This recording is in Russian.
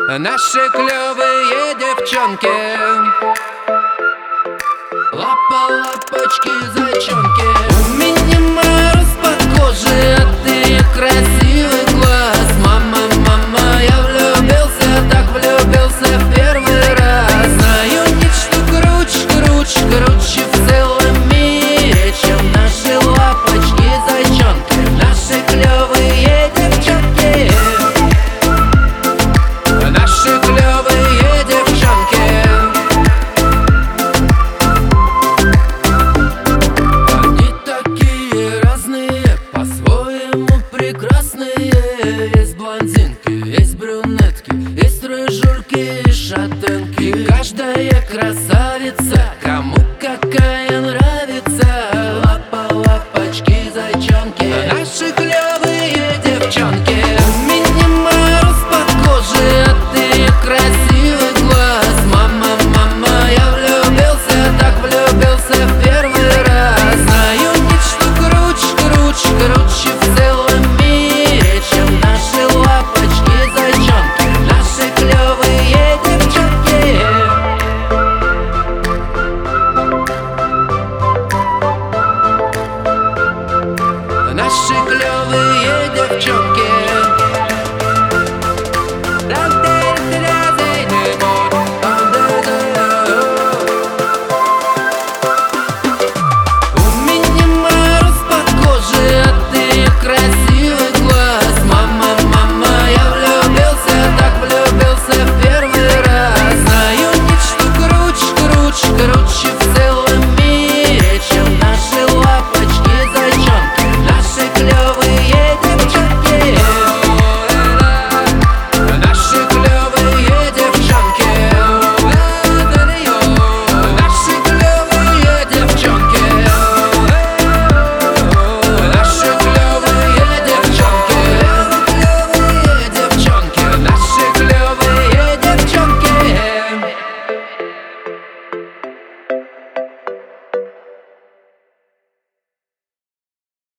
Наши клевые девчонки, лапочки, зайчонки. У меня мороз по коже от ее красивый глаз. Мама, мама, я влюбился, так влюбился в первый раз. Знаю нечто круче в целом мире, чем наши лапочки, зайчонки. Наши клевые девчонки, наши клевые девчонки. Они такие разные, по-своему прекрасные. Есть блондинки, есть брюнетки, есть рыжульки и шатенки. Каждая красавица, кому какая нравится. Лапочки, зайчонки, наши клевые девчонки. У меня мороз по коже от ее красивый глаз. Мама, мама, я влюбился, так влюбился в первый раз. Знаю нечто круче в целом мире, чем наши лапочки, зайчонки. Наши клевые девчонки. Наши клевые девчонки.